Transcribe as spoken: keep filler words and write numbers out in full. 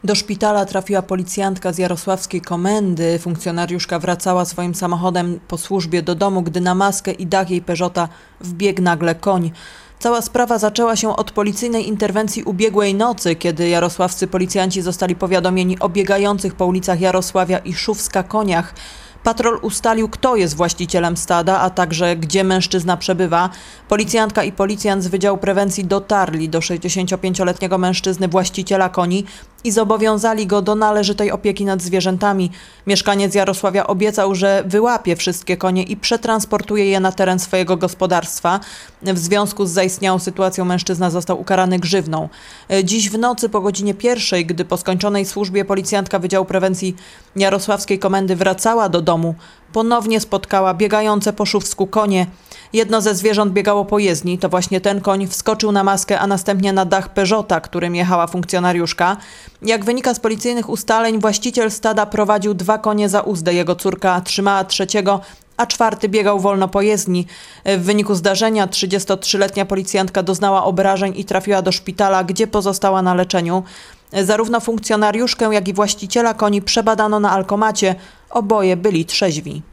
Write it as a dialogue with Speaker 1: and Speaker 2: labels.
Speaker 1: Do szpitala trafiła policjantka z jarosławskiej komendy. Funkcjonariuszka wracała swoim samochodem po służbie do domu, gdy na maskę i dach jej Peugeota wbiegł nagle koń. Cała sprawa zaczęła się od policyjnej interwencji ubiegłej nocy, kiedy jarosławscy policjanci zostali powiadomieni o biegających po ulicach Jarosławia i Szówska koniach. Patrol ustalił, kto jest właścicielem stada, a także gdzie mężczyzna przebywa. Policjantka i policjant z Wydziału Prewencji dotarli do sześćdziesięciopięcioletniego mężczyzny, właściciela koni, i zobowiązali go do należytej opieki nad zwierzętami. Mieszkaniec Jarosławia obiecał, że wyłapie wszystkie konie i przetransportuje je na teren swojego gospodarstwa. W związku z zaistniałą sytuacją mężczyzna został ukarany grzywną. Dziś w nocy po godzinie pierwszej, gdy po skończonej służbie policjantka Wydziału Prewencji Jarosławskiej Komendy wracała do domu, ponownie spotkała biegające po Szówsku konie. Jedno ze zwierząt biegało po jezdni, to właśnie ten koń wskoczył na maskę, a następnie na dach Peugeota, którym jechała funkcjonariuszka. Jak wynika z policyjnych ustaleń, właściciel stada prowadził dwa konie za uzdę, jego córka trzymała trzeciego, a czwarty biegał wolno po jezdni. W wyniku zdarzenia trzydziestotrzyletnia policjantka doznała obrażeń i trafiła do szpitala, gdzie pozostała na leczeniu. Zarówno funkcjonariuszkę, jak i właściciela koni przebadano na alkomacie. Oboje byli trzeźwi.